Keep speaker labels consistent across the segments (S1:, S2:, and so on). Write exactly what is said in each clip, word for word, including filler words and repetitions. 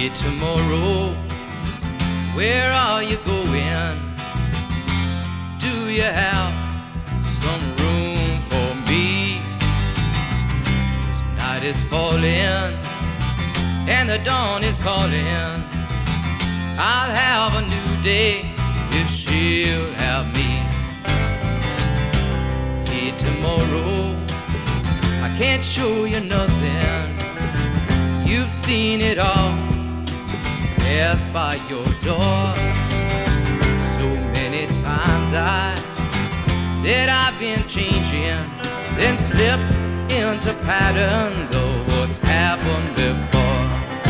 S1: Hey, tomorrow, where are you going? Do you have some room for me? Night is falling and the dawn is calling. I'll have a new day if she'll have me. Hey, tomorrow, I can't show you nothing. You've seen it all pass by your door. So many times I said I've been changing, then slipped into patterns of what's happened before.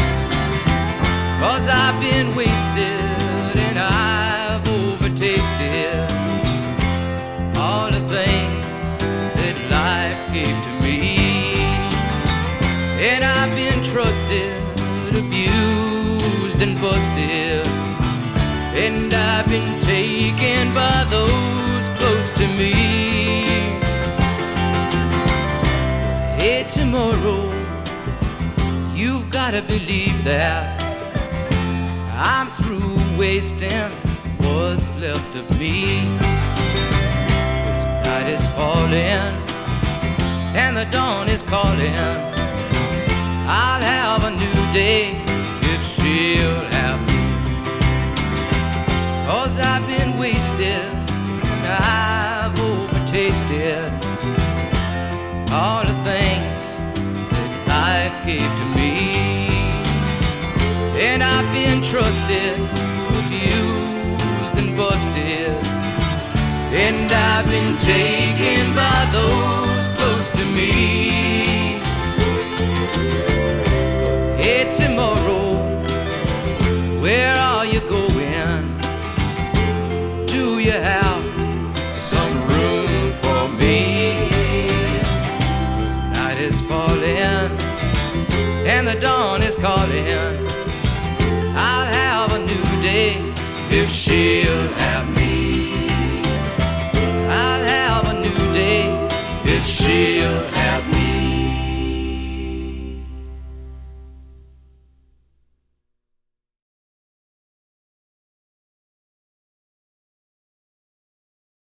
S1: Cause I've been wasted and I've overtasted all the things that life gave to me. And I've been trusted, abused and busted, and I've been taken by those close to me. Hey, tomorrow, you've gotta believe that I'm through wasting what's left of me. Night is falling and the dawn is calling. I'll have a new day if she'll have me. Cause I've been wasted and I've overtasted all the things that life gave to me. And I've been trusted, abused and busted, and I've been taken by those close to me. Hey, tomorrow, where are you going? Do you have some room for me? Night is falling and the dawn is calling. I'll have a new day if she'll have me. I'll have a new day if she'll have me.